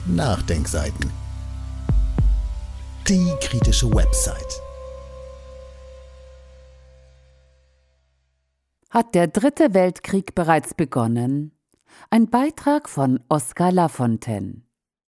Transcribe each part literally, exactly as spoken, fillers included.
Nachdenkseiten. Die kritische Website. Hat der dritte Weltkrieg bereits begonnen? Ein Beitrag von Oskar Lafontaine.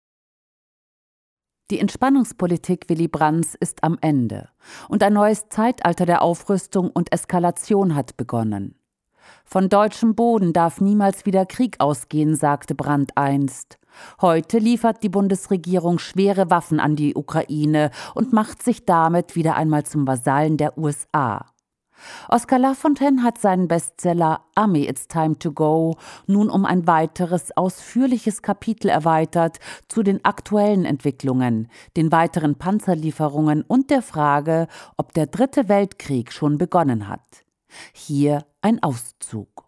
Die Entspannungspolitik Willy Brandts ist am Ende und ein neues Zeitalter der Aufrüstung und Eskalation hat begonnen. Von deutschem Boden darf niemals wieder Krieg ausgehen, sagte Brandt einst. Heute liefert die Bundesregierung schwere Waffen an die Ukraine und macht sich damit wieder einmal zum Vasallen der U S A. Oskar Lafontaine hat seinen Bestseller Army, It's Time to Go nun um ein weiteres ausführliches Kapitel erweitert zu den aktuellen Entwicklungen, den weiteren Panzerlieferungen und der Frage, ob der dritte Weltkrieg schon begonnen hat. Hier ein Auszug.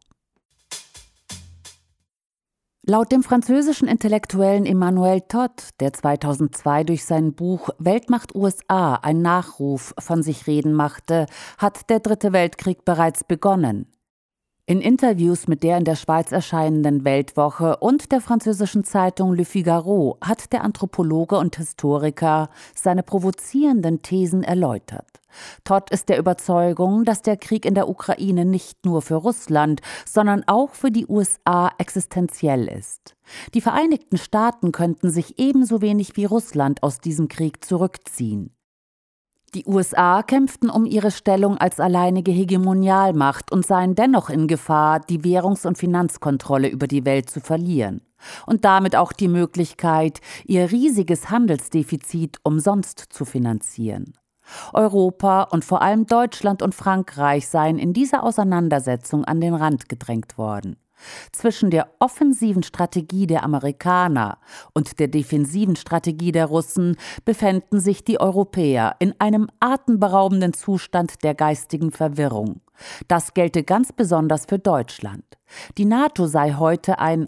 Laut dem französischen Intellektuellen Emmanuel Todt, der zweitausendzwei durch sein Buch Weltmacht U S A ein Nachruf von sich reden machte, hat der dritte Weltkrieg bereits begonnen. In Interviews mit der in der Schweiz erscheinenden Weltwoche und der französischen Zeitung Le Figaro hat der Anthropologe und Historiker seine provozierenden Thesen erläutert. Todt ist der Überzeugung, dass der Krieg in der Ukraine nicht nur für Russland, sondern auch für die U S A existenziell ist. Die Vereinigten Staaten könnten sich ebenso wenig wie Russland aus diesem Krieg zurückziehen. Die U S A kämpften um ihre Stellung als alleinige Hegemonialmacht und seien dennoch in Gefahr, die Währungs- und Finanzkontrolle über die Welt zu verlieren und damit auch die Möglichkeit, ihr riesiges Handelsdefizit umsonst zu finanzieren. Europa und vor allem Deutschland und Frankreich seien in dieser Auseinandersetzung an den Rand gedrängt worden. Zwischen der offensiven Strategie der Amerikaner und der defensiven Strategie der Russen befänden sich die Europäer in einem atemberaubenden Zustand der geistigen Verwirrung. Das gelte ganz besonders für Deutschland. Die NATO sei heute ein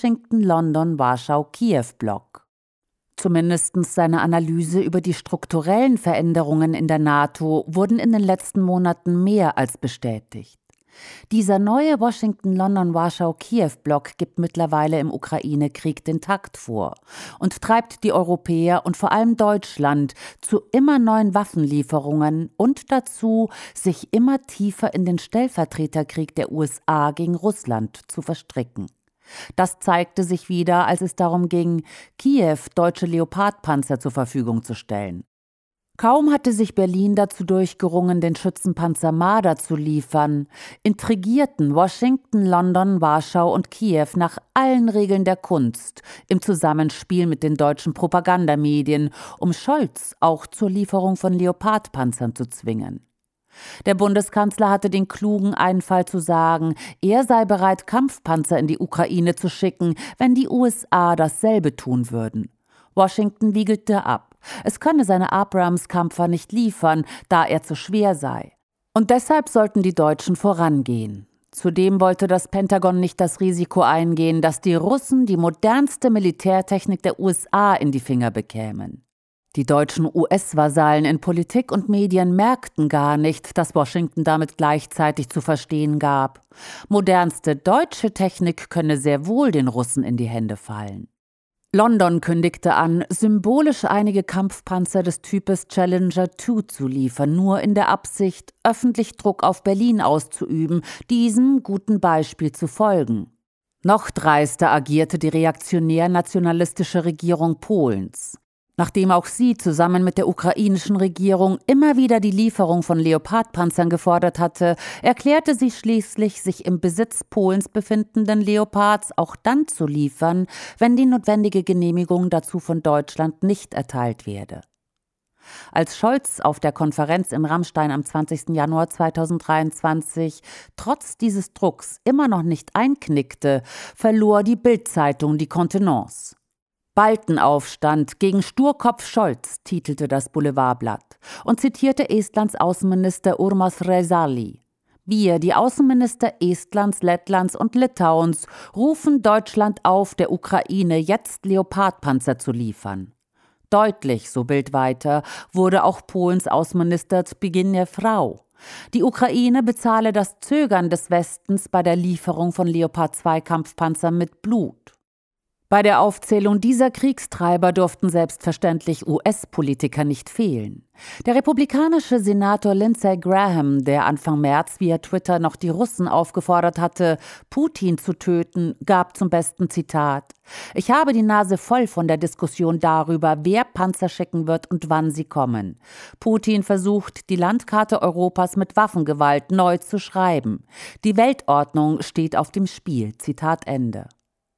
Washington-London-Warschau-Kiew-Block. Zumindest seine Analyse über die strukturellen Veränderungen in der NATO wurden in den letzten Monaten mehr als bestätigt. Dieser neue Washington-London-Warschau-Kiew-Block gibt mittlerweile im Ukraine-Krieg den Takt vor und treibt die Europäer und vor allem Deutschland zu immer neuen Waffenlieferungen und dazu, sich immer tiefer in den Stellvertreterkrieg der U S A gegen Russland zu verstricken. Das zeigte sich wieder, als es darum ging, Kiew deutsche Leopardpanzer zur Verfügung zu stellen. Kaum hatte sich Berlin dazu durchgerungen, den Schützenpanzer Marder zu liefern, intrigierten Washington, London, Warschau und Kiew nach allen Regeln der Kunst im Zusammenspiel mit den deutschen Propagandamedien, um Scholz auch zur Lieferung von Leopardpanzern zu zwingen. Der Bundeskanzler hatte den klugen Einfall zu sagen, er sei bereit, Kampfpanzer in die Ukraine zu schicken, wenn die U S A dasselbe tun würden. Washington wiegelte ab. Es könne seine Abrams-Kampfer nicht liefern, da er zu schwer sei. Und deshalb sollten die Deutschen vorangehen. Zudem wollte das Pentagon nicht das Risiko eingehen, dass die Russen die modernste Militärtechnik der U S A in die Finger bekämen. Die deutschen U S-Vasallen in Politik und Medien merkten gar nicht, dass Washington damit gleichzeitig zu verstehen gab. Modernste deutsche Technik könne sehr wohl den Russen in die Hände fallen. London kündigte an, symbolisch einige Kampfpanzer des Types Challenger zwei zu liefern, nur in der Absicht, öffentlich Druck auf Berlin auszuüben, diesem guten Beispiel zu folgen. Noch dreister agierte die reaktionär-nationalistische Regierung Polens. Nachdem auch sie zusammen mit der ukrainischen Regierung immer wieder die Lieferung von Leopardpanzern gefordert hatte, erklärte sie schließlich, sich im Besitz Polens befindenden Leopards auch dann zu liefern, wenn die notwendige Genehmigung dazu von Deutschland nicht erteilt werde. Als Scholz auf der Konferenz in Ramstein am zwanzigsten Januar zweitausenddreiundzwanzig trotz dieses Drucks immer noch nicht einknickte, verlor die Bild-Zeitung die Kontenance. Baltenaufstand gegen Sturkopf Scholz, titelte das Boulevardblatt und zitierte Estlands Außenminister Urmas Reizali. Wir, die Außenminister Estlands, Lettlands und Litauens, rufen Deutschland auf, der Ukraine jetzt Leopardpanzer zu liefern. Deutlich, so Bild weiter, wurde auch Polens Außenminister Zbigniew Rau. Die Ukraine bezahle das Zögern des Westens bei der Lieferung von Leopard zwei Kampfpanzern mit Blut. Bei der Aufzählung dieser Kriegstreiber durften selbstverständlich U S-Politiker nicht fehlen. Der republikanische Senator Lindsey Graham, der Anfang März via Twitter noch die Russen aufgefordert hatte, Putin zu töten, gab zum besten Zitat: „Ich habe die Nase voll von der Diskussion darüber, wer Panzer schicken wird und wann sie kommen. Putin versucht, die Landkarte Europas mit Waffengewalt neu zu schreiben. Die Weltordnung steht auf dem Spiel." Zitat Ende.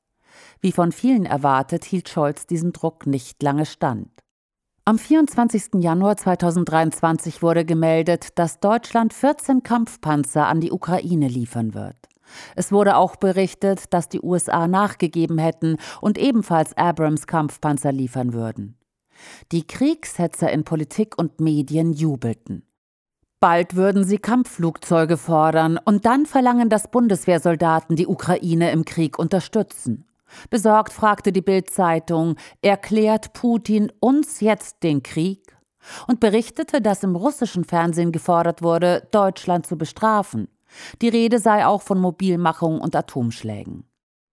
Wie von vielen erwartet, hielt Scholz diesen Druck nicht lange stand. Am vierundzwanzigsten Januar zweitausenddreiundzwanzig wurde gemeldet, dass Deutschland vierzehn Kampfpanzer an die Ukraine liefern wird. Es wurde auch berichtet, dass die U S A nachgegeben hätten und ebenfalls Abrams-Kampfpanzer liefern würden. Die Kriegshetzer in Politik und Medien jubelten. Bald würden sie Kampfflugzeuge fordern und dann verlangen, dass Bundeswehrsoldaten die Ukraine im Krieg unterstützen. Besorgt fragte die Bild-Zeitung: „Erklärt Putin uns jetzt den Krieg?" und berichtete, dass im russischen Fernsehen gefordert wurde, Deutschland zu bestrafen. Die Rede sei auch von Mobilmachung und Atomschlägen.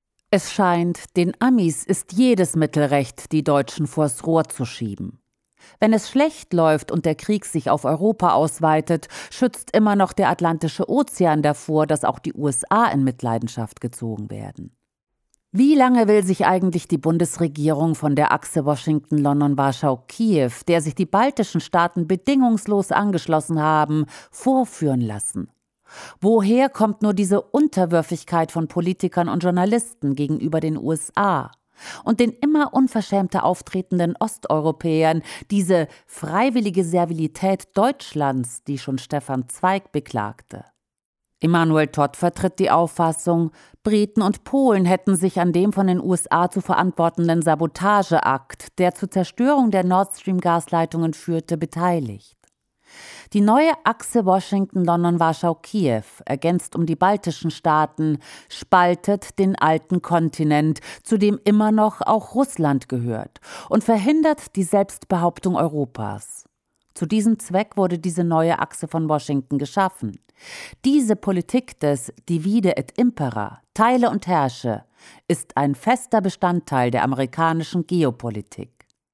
Es scheint, den Amis ist jedes Mittel recht, die Deutschen vors Rohr zu schieben. Wenn es schlecht läuft und der Krieg sich auf Europa ausweitet, schützt immer noch der Atlantische Ozean davor, dass auch die U S A in Mitleidenschaft gezogen werden. Wie lange will sich eigentlich die Bundesregierung von der Achse Washington-London-Warschau-Kiew, der sich die baltischen Staaten bedingungslos angeschlossen haben, vorführen lassen? Woher kommt nur diese Unterwürfigkeit von Politikern und Journalisten gegenüber den U S A und den immer unverschämter auftretenden Osteuropäern, diese freiwillige Servilität Deutschlands, die schon Stefan Zweig beklagte? Emanuel Todt vertritt die Auffassung, Briten und Polen hätten sich an dem von den U S A zu verantwortenden Sabotageakt, der zur Zerstörung der Nord Stream-Gasleitungen führte, beteiligt. Die neue Achse Washington-London-Warschau-Kiew, ergänzt um die baltischen Staaten, spaltet den alten Kontinent, zu dem immer noch auch Russland gehört, und verhindert die Selbstbehauptung Europas. Zu diesem Zweck wurde diese neue Achse von Washington geschaffen. Diese Politik des Divide et Impera, teile und herrsche, ist ein fester Bestandteil der amerikanischen Geopolitik.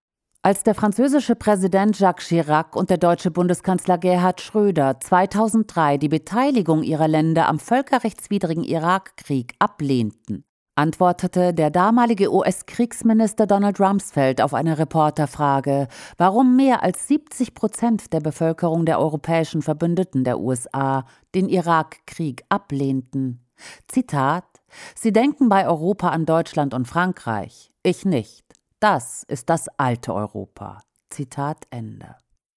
Als der französische Präsident Jacques Chirac und der deutsche Bundeskanzler Gerhard Schröder zweitausenddrei die Beteiligung ihrer Länder am völkerrechtswidrigen Irakkrieg ablehnten, antwortete der damalige U S-Kriegsminister Donald Rumsfeld auf eine Reporterfrage, warum mehr als siebzig Prozent der Bevölkerung der europäischen Verbündeten der U S A den Irakkrieg ablehnten. Zitat: „Sie denken bei Europa an Deutschland und Frankreich. Ich nicht. Das ist das alte Europa." Zitat Ende.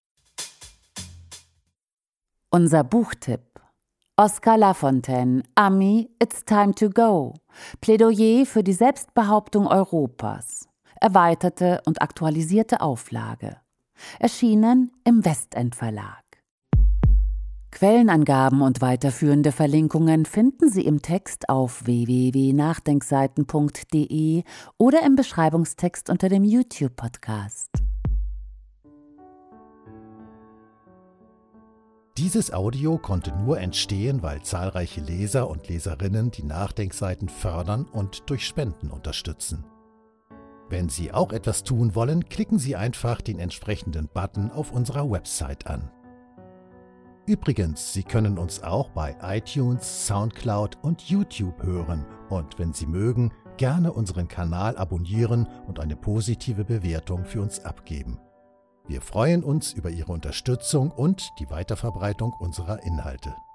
Unser Buchtipp: Oscar Lafontaine, Ami, It's Time to Go. Plädoyer für die Selbstbehauptung Europas. Erweiterte und aktualisierte Auflage. Erschienen im Westend Verlag. Quellenangaben und weiterführende Verlinkungen finden Sie im Text auf w w w punkt nachdenkseiten punkt d e oder im Beschreibungstext unter dem YouTube-Podcast. Dieses Audio konnte nur entstehen, weil zahlreiche Leser und Leserinnen die Nachdenkseiten fördern und durch Spenden unterstützen. Wenn Sie auch etwas tun wollen, klicken Sie einfach den entsprechenden Button auf unserer Website an. Übrigens, Sie können uns auch bei iTunes, Soundcloud und YouTube hören und, wenn Sie mögen, gerne unseren Kanal abonnieren und eine positive Bewertung für uns abgeben. Wir freuen uns über Ihre Unterstützung und die Weiterverbreitung unserer Inhalte.